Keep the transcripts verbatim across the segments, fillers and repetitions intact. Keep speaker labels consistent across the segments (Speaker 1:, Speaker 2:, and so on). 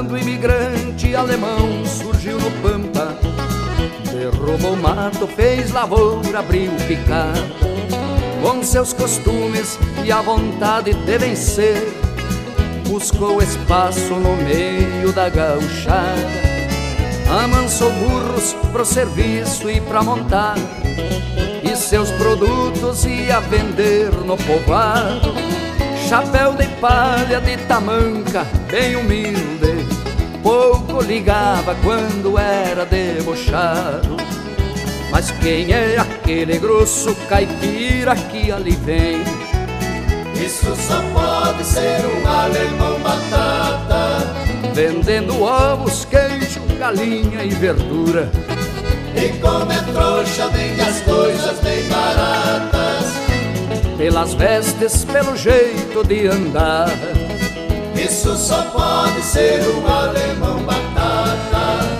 Speaker 1: Quando o imigrante alemão surgiu no Pampa, derrubou o mato, fez lavoura, abriu picada. Com seus costumes e a vontade de vencer, buscou espaço no meio da gauchada. Amansou burros pro serviço e pra montar, e seus produtos ia vender no povoado. Chapéu de palha de tamanca, bem humilde, pouco ligava quando era debochado. Mas quem é aquele grosso caipira que ali vem?
Speaker 2: Isso só pode ser um alemão batata,
Speaker 1: vendendo ovos, queijo, galinha e verdura.
Speaker 2: E como é trouxa, vende as coisas bem baratas,
Speaker 1: pelas vestes, pelo jeito de andar.
Speaker 2: Isso só pode ser um alemão batata.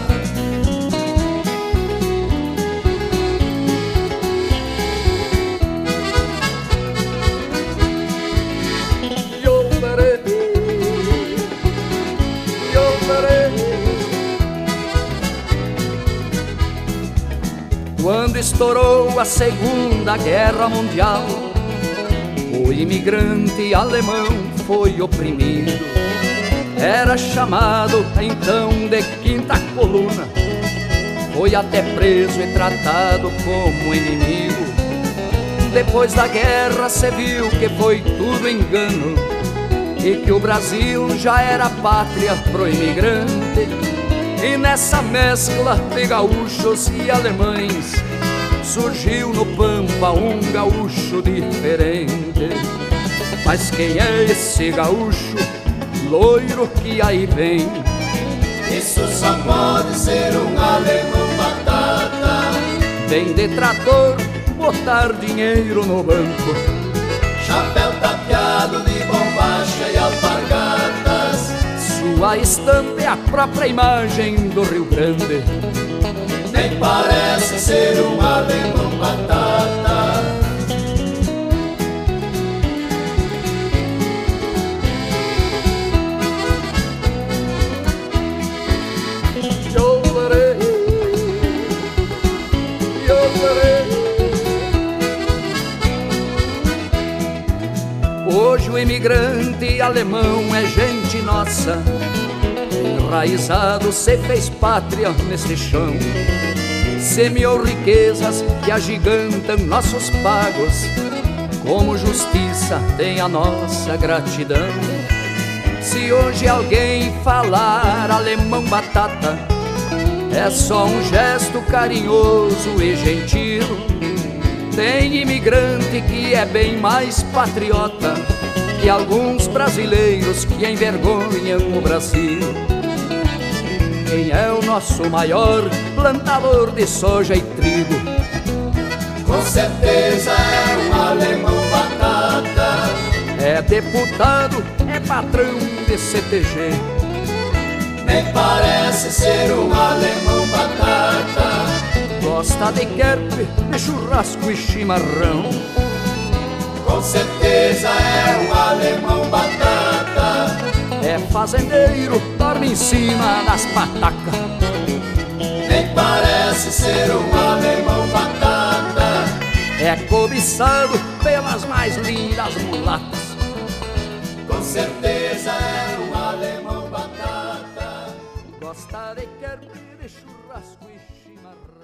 Speaker 1: Quando estourou a Segunda Guerra Mundial, o imigrante alemão foi oprimido. Era chamado então de quinta coluna, foi até preso e tratado como inimigo. Depois da guerra se viu que foi tudo engano, e que o Brasil já era pátria pro imigrante. E nessa mescla de gaúchos e alemães, surgiu no Pampa um gaúcho diferente. Mas quem é esse gaúcho loiro que aí vem?
Speaker 2: Isso só pode ser um alemão batata.
Speaker 1: Vem de trator botar dinheiro no banco,
Speaker 2: chapéu tapeado de bombacha e alpargatas.
Speaker 1: Sua estampa é a própria imagem do Rio Grande.
Speaker 2: Nem parece ser um alemão batata.
Speaker 1: Hoje o imigrante alemão é gente nossa, enraizado se fez pátria nesse chão. Semeou riquezas que agigantam nossos pagos, como justiça tem a nossa gratidão. Se hoje alguém falar alemão batata, é só um gesto carinhoso e gentil. Tem imigrante que é bem mais patriota que alguns brasileiros que envergonham o Brasil. Quem é o nosso maior plantador de soja e trigo?
Speaker 2: Com certeza é um alemão batata.
Speaker 1: É deputado, é patrão de C T G.
Speaker 2: Nem parece ser um alemão batata.
Speaker 1: Gosta de querpe, de churrasco e chimarrão.
Speaker 2: Com certeza é um alemão batata.
Speaker 1: É fazendeiro, dorme em cima das patacas.
Speaker 2: Nem parece ser um alemão batata.
Speaker 1: É cobiçado pelas mais lindas mulatas.
Speaker 2: Com certeza é um alemão batata.
Speaker 1: Gosta de querpe, de churrasco e chimarrão.